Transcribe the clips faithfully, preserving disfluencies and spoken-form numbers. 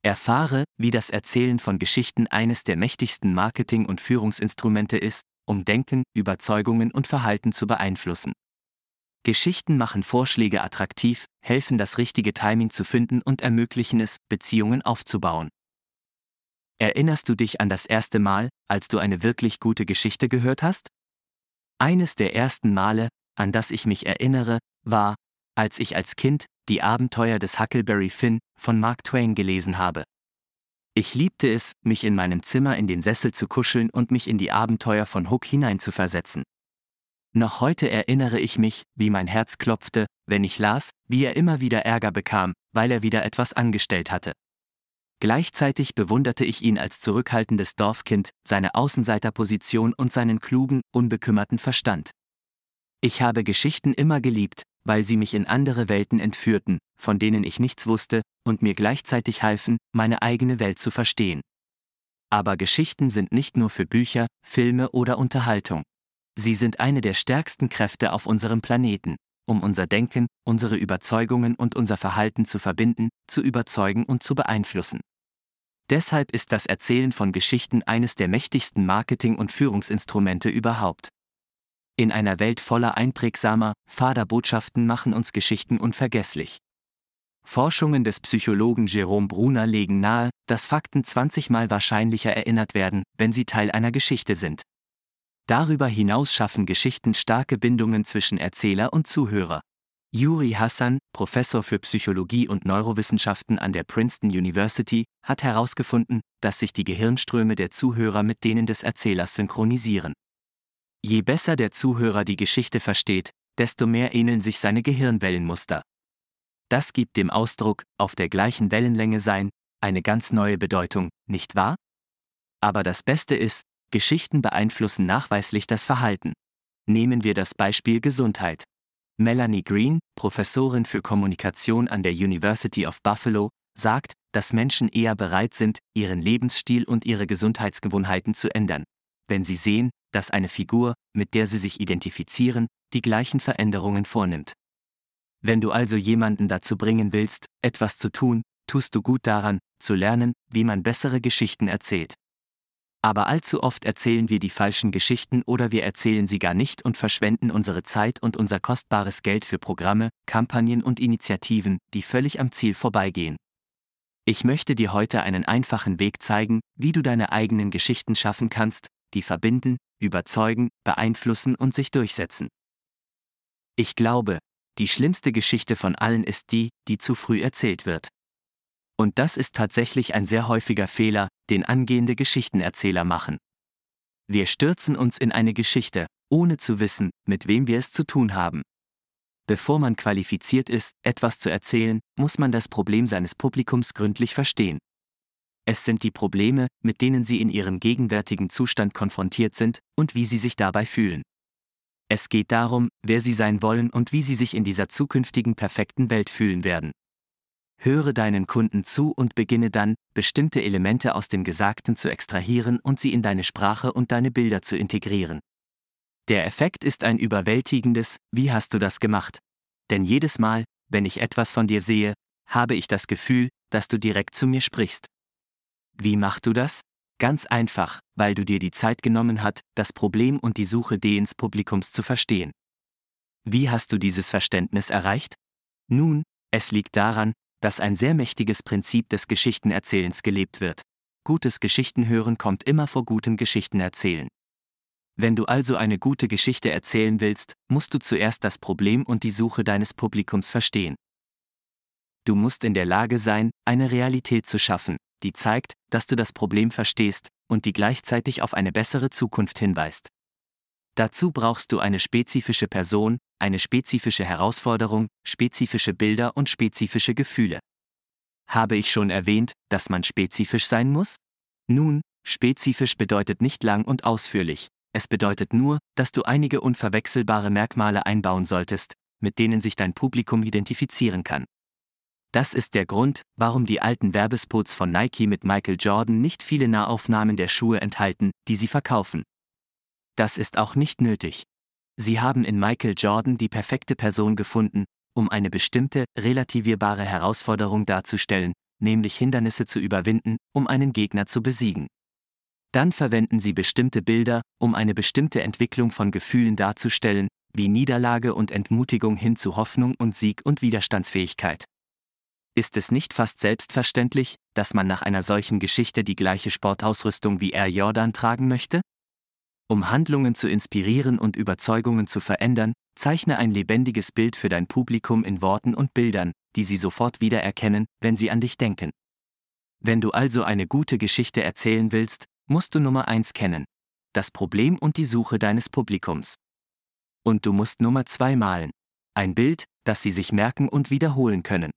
Erfahre, wie das Erzählen von Geschichten eines der mächtigsten Marketing- und Führungsinstrumente ist, um Denken, Überzeugungen und Verhalten zu beeinflussen. Geschichten machen Vorschläge attraktiv, helfen das richtige Timing zu finden und ermöglichen es, Beziehungen aufzubauen. Erinnerst du dich an das erste Mal, als du eine wirklich gute Geschichte gehört hast? Eines der ersten Male, an das ich mich erinnere, war, als ich als Kind Die Abenteuer des Huckleberry Finn von Mark Twain gelesen habe. Ich liebte es, mich in meinem Zimmer in den Sessel zu kuscheln und mich in die Abenteuer von Huck hineinzuversetzen. Noch heute erinnere ich mich, wie mein Herz klopfte, wenn ich las, wie er immer wieder Ärger bekam, weil er wieder etwas angestellt hatte. Gleichzeitig bewunderte ich ihn als zurückhaltendes Dorfkind, seine Außenseiterposition und seinen klugen, unbekümmerten Verstand. Ich habe Geschichten immer geliebt, weil sie mich in andere Welten entführten, von denen ich nichts wusste, und mir gleichzeitig halfen, meine eigene Welt zu verstehen. Aber Geschichten sind nicht nur für Bücher, Filme oder Unterhaltung. Sie sind eine der stärksten Kräfte auf unserem Planeten, um unser Denken, unsere Überzeugungen und unser Verhalten zu verbinden, zu überzeugen und zu beeinflussen. Deshalb ist das Erzählen von Geschichten eines der mächtigsten Marketing- und Führungsinstrumente überhaupt. In einer Welt voller einprägsamer, fader Botschaften machen uns Geschichten unvergesslich. Forschungen des Psychologen Jerome Bruner legen nahe, dass Fakten zwanzig Mal wahrscheinlicher erinnert werden, wenn sie Teil einer Geschichte sind. Darüber hinaus schaffen Geschichten starke Bindungen zwischen Erzähler und Zuhörer. Yuri Hassan, Professor für Psychologie und Neurowissenschaften an der Princeton University, hat herausgefunden, dass sich die Gehirnströme der Zuhörer mit denen des Erzählers synchronisieren. Je besser der Zuhörer die Geschichte versteht, desto mehr ähneln sich seine Gehirnwellenmuster. Das gibt dem Ausdruck, auf der gleichen Wellenlänge sein, eine ganz neue Bedeutung, nicht wahr? Aber das Beste ist, Geschichten beeinflussen nachweislich das Verhalten. Nehmen wir das Beispiel Gesundheit. Melanie Green, Professorin für Kommunikation an der University of Buffalo, sagt, dass Menschen eher bereit sind, ihren Lebensstil und ihre Gesundheitsgewohnheiten zu ändern, wenn sie sehen, dass eine Figur, mit der sie sich identifizieren, die gleichen Veränderungen vornimmt. Wenn du also jemanden dazu bringen willst, etwas zu tun, tust du gut daran, zu lernen, wie man bessere Geschichten erzählt. Aber allzu oft erzählen wir die falschen Geschichten oder wir erzählen sie gar nicht und verschwenden unsere Zeit und unser kostbares Geld für Programme, Kampagnen und Initiativen, die völlig am Ziel vorbeigehen. Ich möchte dir heute einen einfachen Weg zeigen, wie du deine eigenen Geschichten schaffen kannst, die verbinden, überzeugen, beeinflussen und sich durchsetzen. Ich glaube, die schlimmste Geschichte von allen ist die, die zu früh erzählt wird. Und das ist tatsächlich ein sehr häufiger Fehler, den angehende Geschichtenerzähler machen. Wir stürzen uns in eine Geschichte, ohne zu wissen, mit wem wir es zu tun haben. Bevor man qualifiziert ist, etwas zu erzählen, muss man das Problem seines Publikums gründlich verstehen. Es sind die Probleme, mit denen sie in ihrem gegenwärtigen Zustand konfrontiert sind, und wie sie sich dabei fühlen. Es geht darum, wer sie sein wollen und wie sie sich in dieser zukünftigen perfekten Welt fühlen werden. Höre deinen Kunden zu und beginne dann, bestimmte Elemente aus dem Gesagten zu extrahieren und sie in deine Sprache und deine Bilder zu integrieren. Der Effekt ist ein überwältigendes „Wie hast du das gemacht?" Denn jedes Mal, wenn ich etwas von dir sehe, habe ich das Gefühl, dass du direkt zu mir sprichst. Wie machst du das? Ganz einfach, weil du dir die Zeit genommen hast, das Problem und die Suche deines Publikums zu verstehen. Wie hast du dieses Verständnis erreicht? Nun, es liegt daran, dass ein sehr mächtiges Prinzip des Geschichtenerzählens gelebt wird. Gutes Geschichtenhören kommt immer vor gutem Geschichtenerzählen. Wenn du also eine gute Geschichte erzählen willst, musst du zuerst das Problem und die Suche deines Publikums verstehen. Du musst in der Lage sein, eine Realität zu schaffen, die zeigt, dass du das Problem verstehst und die gleichzeitig auf eine bessere Zukunft hinweist. Dazu brauchst du eine spezifische Person, eine spezifische Herausforderung, spezifische Bilder und spezifische Gefühle. Habe ich schon erwähnt, dass man spezifisch sein muss? Nun, spezifisch bedeutet nicht lang und ausführlich. Es bedeutet nur, dass du einige unverwechselbare Merkmale einbauen solltest, mit denen sich dein Publikum identifizieren kann. Das ist der Grund, warum die alten Werbespots von Nike mit Michael Jordan nicht viele Nahaufnahmen der Schuhe enthalten, die sie verkaufen. Das ist auch nicht nötig. Sie haben in Michael Jordan die perfekte Person gefunden, um eine bestimmte, relativierbare Herausforderung darzustellen, nämlich Hindernisse zu überwinden, um einen Gegner zu besiegen. Dann verwenden Sie bestimmte Bilder, um eine bestimmte Entwicklung von Gefühlen darzustellen, wie Niederlage und Entmutigung hin zu Hoffnung und Sieg und Widerstandsfähigkeit. Ist es nicht fast selbstverständlich, dass man nach einer solchen Geschichte die gleiche Sportausrüstung wie Air Jordan tragen möchte? Um Handlungen zu inspirieren und Überzeugungen zu verändern, zeichne ein lebendiges Bild für dein Publikum in Worten und Bildern, die sie sofort wiedererkennen, wenn sie an dich denken. Wenn du also eine gute Geschichte erzählen willst, musst du Nummer eins kennen: das Problem und die Suche deines Publikums. Und du musst Nummer zwei malen: ein Bild, das sie sich merken und wiederholen können.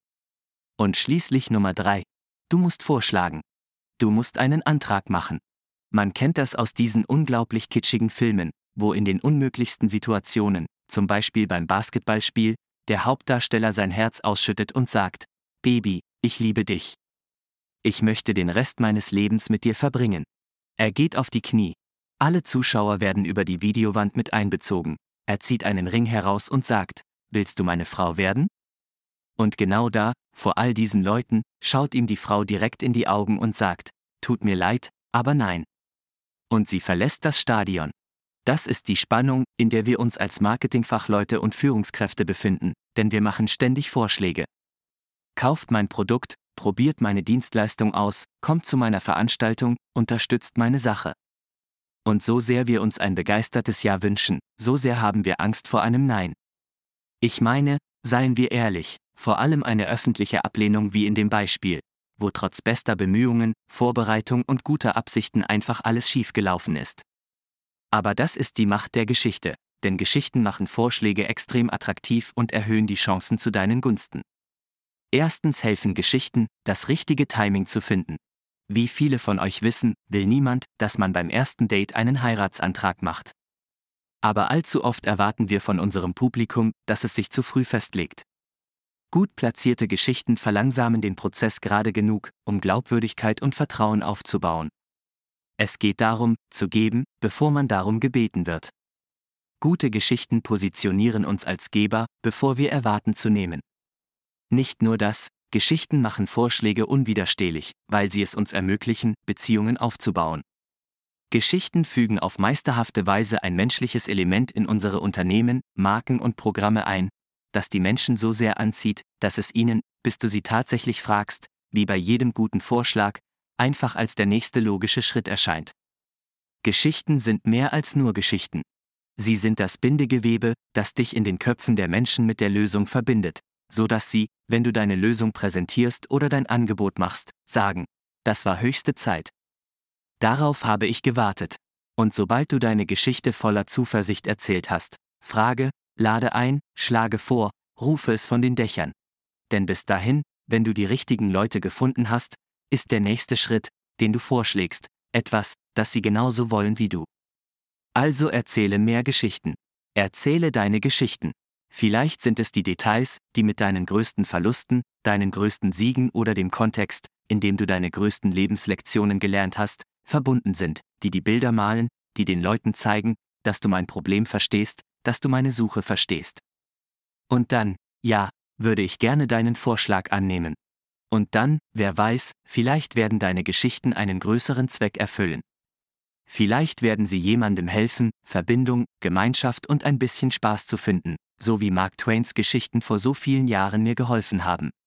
Und schließlich Nummer drei: du musst vorschlagen. Du musst einen Antrag machen. Man kennt das aus diesen unglaublich kitschigen Filmen, wo in den unmöglichsten Situationen, zum Beispiel beim Basketballspiel, der Hauptdarsteller sein Herz ausschüttet und sagt: Baby, ich liebe dich. Ich möchte den Rest meines Lebens mit dir verbringen. Er geht auf die Knie. Alle Zuschauer werden über die Videowand mit einbezogen. Er zieht einen Ring heraus und sagt: Willst du meine Frau werden? Und genau da, vor all diesen Leuten, schaut ihm die Frau direkt in die Augen und sagt: Tut mir leid, aber nein. Und sie verlässt das Stadion. Das ist die Spannung, in der wir uns als Marketingfachleute und Führungskräfte befinden, denn wir machen ständig Vorschläge. Kauft mein Produkt, probiert meine Dienstleistung aus, kommt zu meiner Veranstaltung, unterstützt meine Sache. Und so sehr wir uns ein begeistertes Ja wünschen, so sehr haben wir Angst vor einem Nein. Ich meine, seien wir ehrlich, vor allem eine öffentliche Ablehnung wie in dem Beispiel, wo trotz bester Bemühungen, Vorbereitung und guter Absichten einfach alles schiefgelaufen ist. Aber das ist die Macht der Geschichte, denn Geschichten machen Vorschläge extrem attraktiv und erhöhen die Chancen zu deinen Gunsten. Erstens helfen Geschichten, das richtige Timing zu finden. Wie viele von euch wissen, will niemand, dass man beim ersten Date einen Heiratsantrag macht. Aber allzu oft erwarten wir von unserem Publikum, dass es sich zu früh festlegt. Gut platzierte Geschichten verlangsamen den Prozess gerade genug, um Glaubwürdigkeit und Vertrauen aufzubauen. Es geht darum, zu geben, bevor man darum gebeten wird. Gute Geschichten positionieren uns als Geber, bevor wir erwarten zu nehmen. Nicht nur das, Geschichten machen Vorschläge unwiderstehlich, weil sie es uns ermöglichen, Beziehungen aufzubauen. Geschichten fügen auf meisterhafte Weise ein menschliches Element in unsere Unternehmen, Marken und Programme ein, das die Menschen so sehr anzieht, dass es ihnen, bis du sie tatsächlich fragst, wie bei jedem guten Vorschlag, einfach als der nächste logische Schritt erscheint. Geschichten sind mehr als nur Geschichten. Sie sind das Bindegewebe, das dich in den Köpfen der Menschen mit der Lösung verbindet, so dass sie, wenn du deine Lösung präsentierst oder dein Angebot machst, sagen: Das war höchste Zeit. Darauf habe ich gewartet. Und sobald du deine Geschichte voller Zuversicht erzählt hast, frage, lade ein, schlage vor, rufe es von den Dächern. Denn bis dahin, wenn du die richtigen Leute gefunden hast, ist der nächste Schritt, den du vorschlägst, etwas, das sie genauso wollen wie du. Also erzähle mehr Geschichten. Erzähle deine Geschichten. Vielleicht sind es die Details, die mit deinen größten Verlusten, deinen größten Siegen oder dem Kontext, in dem du deine größten Lebenslektionen gelernt hast, verbunden sind, die die Bilder malen, die den Leuten zeigen, dass du mein Problem verstehst, dass du meine Suche verstehst. Und dann, ja, würde ich gerne deinen Vorschlag annehmen. Und dann, wer weiß, vielleicht werden deine Geschichten einen größeren Zweck erfüllen. Vielleicht werden sie jemandem helfen, Verbindung, Gemeinschaft und ein bisschen Spaß zu finden, so wie Mark Twains Geschichten vor so vielen Jahren mir geholfen haben.